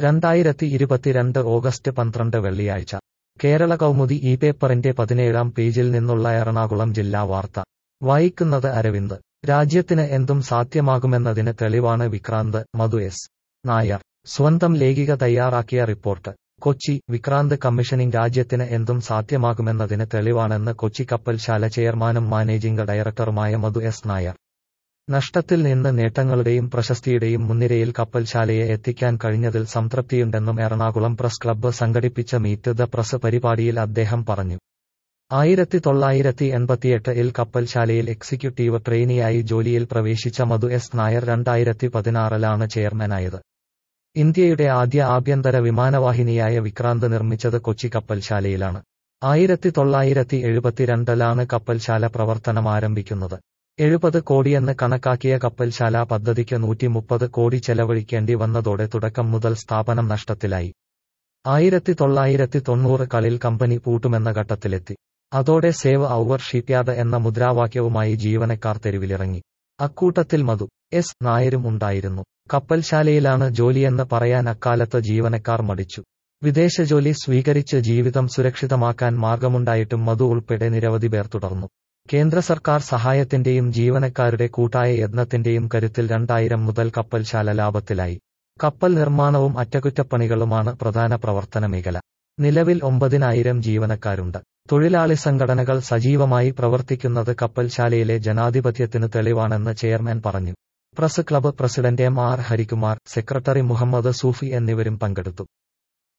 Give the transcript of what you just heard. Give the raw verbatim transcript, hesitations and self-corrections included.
രണ്ടായിരത്തി ഇരുപത്തിരണ്ട് ഓഗസ്റ്റ് പന്ത്രണ്ട് വെള്ളിയാഴ്ച കേരള കൗമുദി ഈ പേപ്പറിന്റെ പതിനേഴാം പേജിൽ നിന്നുള്ള എറണാകുളം ജില്ലാ വാർത്ത വായിക്കുന്നത് അരവിന്ദ്. രാജ്യത്തിന് എന്തും സാധ്യമാകുമെന്നതിന് തെളിവാണ് വിക്രാന്ത്. മധു എസ് നായർ സ്വന്തം ലേഖിക തയ്യാറാക്കിയ റിപ്പോർട്ട്. കൊച്ചി. വിക്രാന്ത് കമ്മീഷനിംഗ് രാജ്യത്തിന് എന്തും സാധ്യമാകുമെന്നതിന് തെളിവാണെന്ന് കൊച്ചി കപ്പൽശാല ചെയർമാനും മാനേജിംഗ് ഡയറക്ടറുമായ മധു എസ് നായർ. നഷ്ടത്തിൽ നിന്ന് നേട്ടങ്ങളുടെയും പ്രശസ്തിയുടെയും മുൻനിരയിൽ കപ്പൽശാലയെ എത്തിക്കാൻ കഴിഞ്ഞതിൽ സംതൃപ്തിയുണ്ടെന്നും എറണാകുളം പ്രസ് ക്ലബ്ബ് സംഘടിപ്പിച്ച മീറ്റ് ദ പ്രസ് പരിപാടിയിൽ അദ്ദേഹം പറഞ്ഞു. ആയിരത്തി തൊള്ളായിരത്തി എൺപത്തിയെട്ട് ഇൽ കപ്പൽശാലയിൽ എക്സിക്യൂട്ടീവ് ട്രെയിനിയായി ജോലിയിൽ പ്രവേശിച്ച മധു എസ് നായർ രണ്ടായിരത്തി പതിനാറിലാണ് ചെയർമാനായത്. ഇന്ത്യയുടെ ആദ്യ ആഭ്യന്തര വിമാനവാഹിനിയായ വിക്രാന്ത് നിർമ്മിച്ചത് കൊച്ചി കപ്പൽശാലയിലാണ്. ആയിരത്തി തൊള്ളായിരത്തി എഴുപത്തിരണ്ടിലാണ് കപ്പൽശാല പ്രവർത്തനം ആരംഭിക്കുന്നത്. എഴുപത് കോടിയെന്ന് കണക്കാക്കിയ കപ്പൽശാല പദ്ധതിക്ക് നൂറ്റിമുപ്പത് കോടി ചെലവഴിക്കേണ്ടി വന്നതോടെ തുടക്കം മുതൽ സ്ഥാപനം നഷ്ടത്തിലായി. ആയിരത്തി തൊള്ളായിരത്തി തൊണ്ണൂറ് കളിൽ കമ്പനി പൂട്ടുമെന്ന ഘട്ടത്തിലെത്തി. അതോടെ സേവ് ഔവർ ഷിപ്പ്യാർഡ് എന്ന മുദ്രാവാക്യവുമായി ജീവനക്കാർ തെരുവിലിറങ്ങി. അക്കൂട്ടത്തിൽ മധു എസ് നായരും ഉണ്ടായിരുന്നു. കപ്പൽശാലയിലാണ് ജോലിയെന്ന് പറയാൻ അക്കാലത്ത് ജീവനക്കാർ മടിച്ചു. വിദേശ ജോലി സ്വീകരിച്ച് ജീവിതം സുരക്ഷിതമാക്കാൻ മാർഗമുണ്ടായിട്ടും മധു ഉൾപ്പെടെ നിരവധി പേർ തുടർന്നു. കേന്ദ്ര സർക്കാർ സഹായത്തിന്റെയും ജീവനക്കാരുടെ കൂട്ടായ യത്നത്തിന്റെയും കരുത്തിൽ രണ്ടായിരം മുതൽ കപ്പൽശാല ലാഭത്തിലായി. കപ്പൽ നിർമ്മാണവും അറ്റകുറ്റപ്പണികളുമാണ് പ്രധാന പ്രവർത്തന മേഖല. നിലവിൽ ഒമ്പതിനായിരം ജീവനക്കാരുണ്ട്. തൊഴിലാളി സംഘടനകൾ സജീവമായി പ്രവർത്തിക്കുന്നത് കപ്പൽശാലയിലെ ജനാധിപത്യത്തിന് തെളിവാണെന്ന് ചെയർമാൻ പറഞ്ഞു. Press club president M R Harikumar, secretary Muhammad Sufi എന്നിവരും പങ്കെടുത്തു.